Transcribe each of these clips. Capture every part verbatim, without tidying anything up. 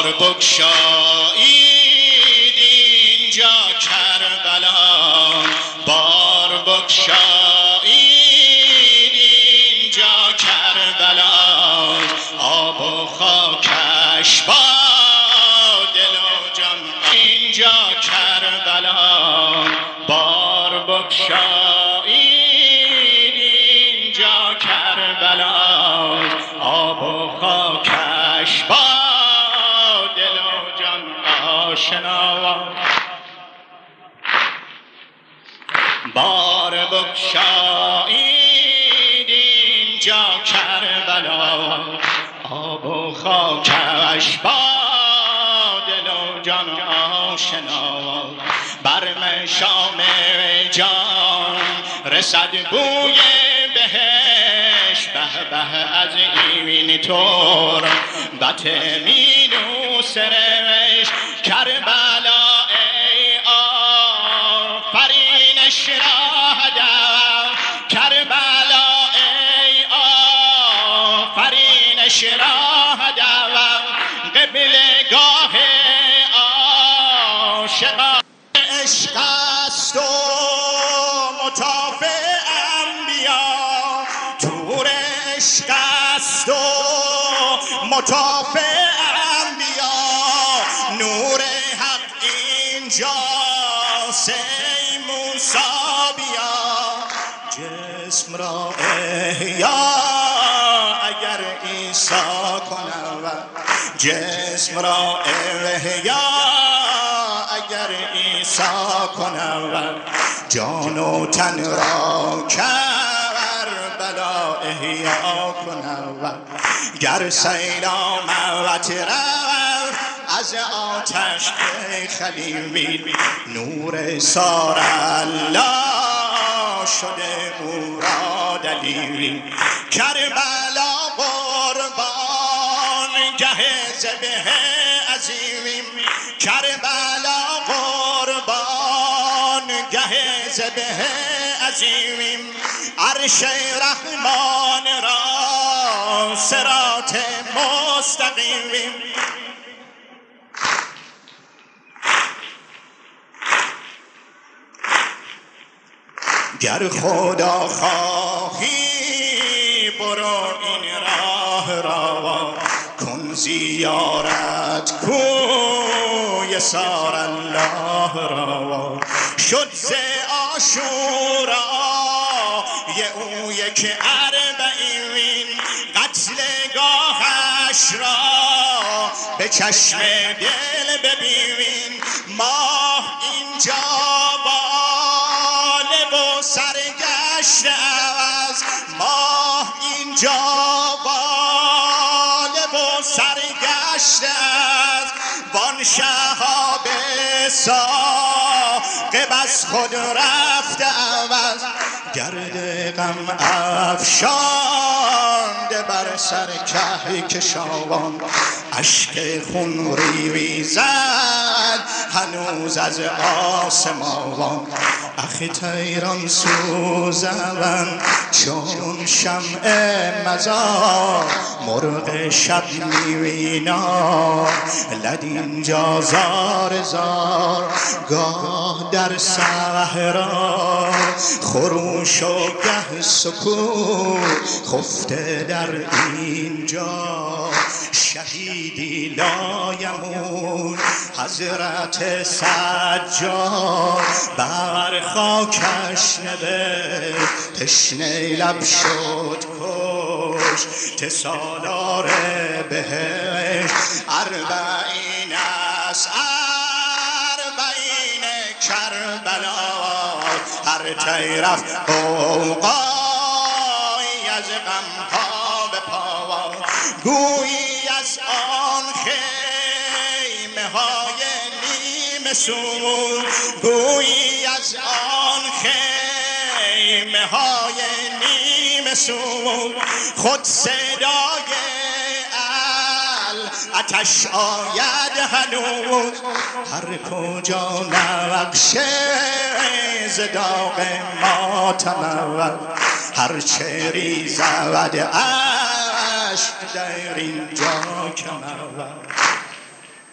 بار بگشایید اینجا کربلا، بار بگشایید اینجا کربلا، آب و خاکش با دل و جان اینجا کربلا، بار بگشایید اینجا کربلا، آب و خاکش با دل و جان آشنا، بار بگشایید اینجا کربلا، آب و خاکش با دل و جان آشنا، بر مشام جان رسد بوی بهش، به به از این طور بط مینو سرش، کربلا ای آفرینش را هدف، کربلا ای آفرینش را هدف، قبلگاه عاشقان عشق است و مطاف انبیا، تور عشق است و مطاف انبیا، نور حق اینجاست ای موسی بیا، جسم را احیا اگر عیسی کند، جسم را احیا اگر عیسی کند، جان و تن را کربلا احیا کند، گر سیلامت رفت از آتش ای خلیل، نور سار الله شده او را دلیل، کربلا قربان گه ذبح عظیم، کربلا قربان گه ذبح عظیم، عرش رحمان را صراط مستقیم، گر خدا خواهی برو این راه را، کن زیارت کوی سار الله را، شد ز عاشورا یه او یک اربعین، قتلگاهش را به چشم دل ببین، ماه اینجا باله و سرگشته است، ماه اینجا باله و سرگشته است، وان شهاب ثاقب از خود رفته عوض، گرد غم افشانده بر سر کهکشان، اشک خون ریزد هنوز از آسمان، اخ تیران سوزند چون شمع مزار، مرغ شب میوینا لد اینجا زار زار، گاه در صحرا خروش و گه سکوت، خفته در اینجا شهیدی لایمون، حضرت سجاد بر خاکش نوشت، تشنه لب شد کشت سالار بهشت، اربعین است اربعین کربلا، هر طرف غوغایی از غمها به پا، گویی از آن خیمه های نیمه سور، گویی از آن خیمه های نیمه سور، خود صدای آتش آید هنوز، هر کجا نقشه ز داغ ماتم، هر چه ریزد اشک در اینجا کمر.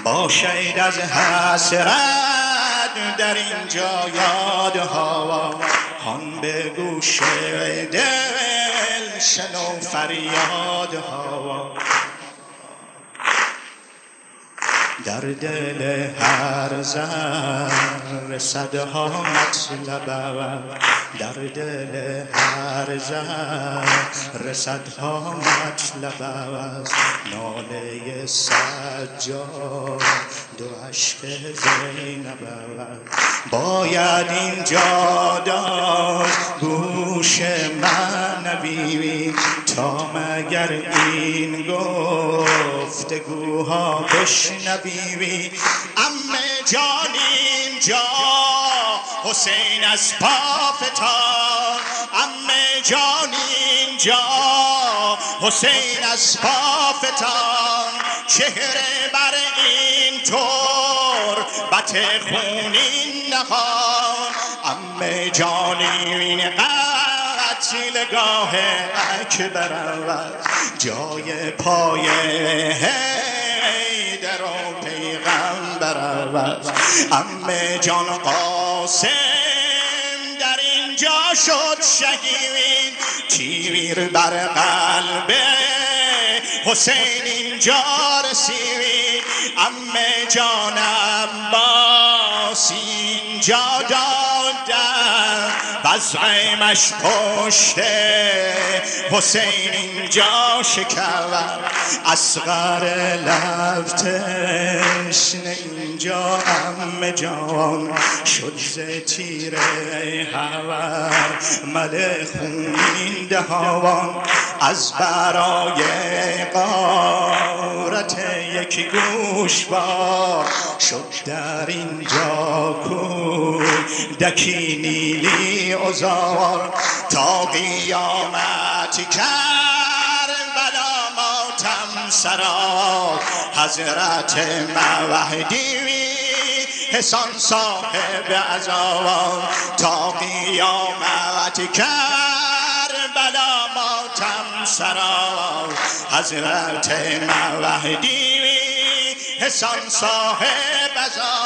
باشید از حسرت در اینجا یادها هان به گوش دل شنو فریادها در دل هر ذره صدها مطلب در دل هر ذره صدها مطلب است ناله سجاد و اشک زینب باید اینجا داشت گوش معنوی تا مگر این گفتگوها بشنوی عمه جان اینجا حسین از پا فتاد عمه جان اینجا حسین از پا فتاد چهره بر این طور بط خونین نهاد عمه جان این قتلگاه اکبر است جای پای حیدر و پیغمبر است عمه جان قاسم در اینجا شد شهید تیر بر قلب حسین اینجا رسید عمه جان عباس اینجا دادن وضعیمش پشت حسین اینجا شکر اصغر لب تشنه اینجا عمه جان شد ز تیر هور مل خونین دهان از برای غارت یک گوشوار شد در اینجا کودکی نیلی عذار تا قیامت کربلا ماتم سرا حضرت مهدی حسان صاحب عزا تا قیامت کربلا ماتم سرا حضرت مهدی حسان صاحب عزا